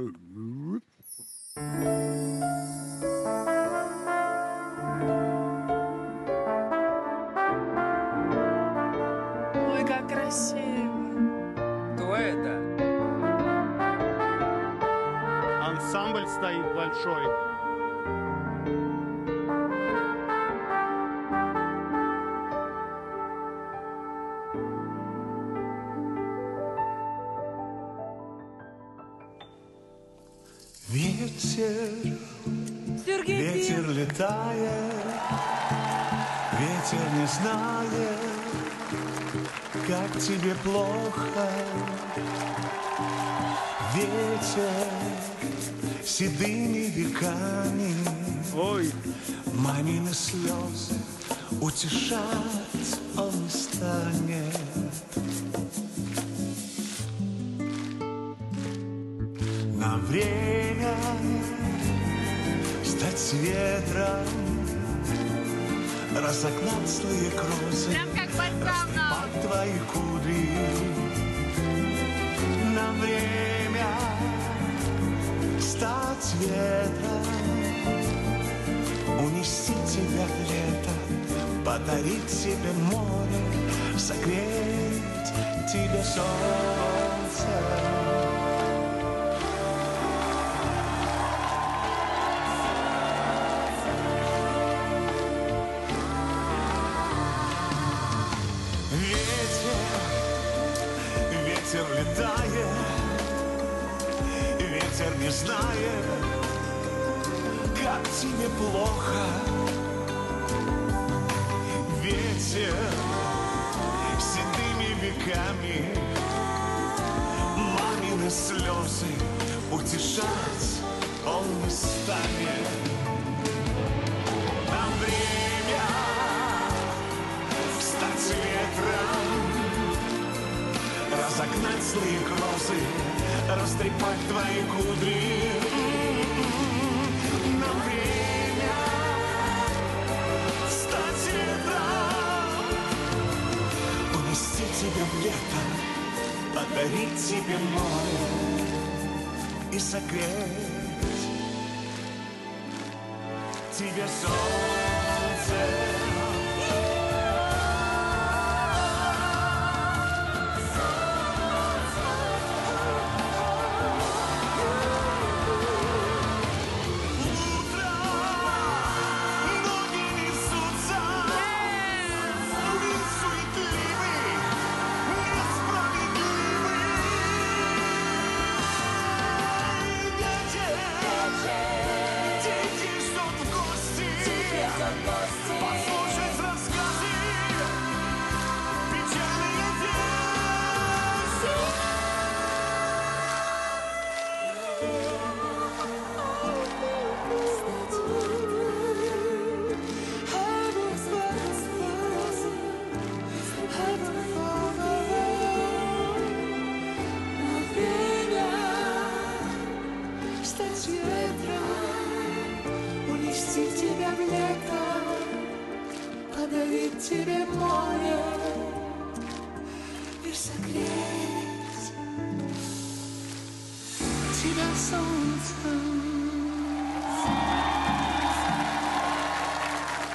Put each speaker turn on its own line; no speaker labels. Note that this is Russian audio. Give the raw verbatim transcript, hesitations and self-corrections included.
Ой, как красиво.
Кто это?
Ансамбль стоит большой.
Ветер,
Сергей
ветер
Пим.
летает, ветер не знает, как тебе плохо. Ветер седыми веками
Ой,
мамины слезы утешать он не станет. На время стать ветром, разогнать злые грозы,
Прям как бальзам.
под твои кудри. На время стать ветром, унести тебя в лето, подарить тебе море, согреть тебе солнце. Ветер летает, ветер не знает, как тебе плохо. Ветер седыми веками мамины слезы утешать он не станет. Нам время стать ветром, разогнать злые грозы, растрепать твои кудри. Нам время стать ветром, унести тебя в лето, подарить тебе море и согреть тебе солнце. Послушать рассказы печальные песни.
Стать ветром, унести тебя в лето, подарить тебе море и согреть тебя солнцем.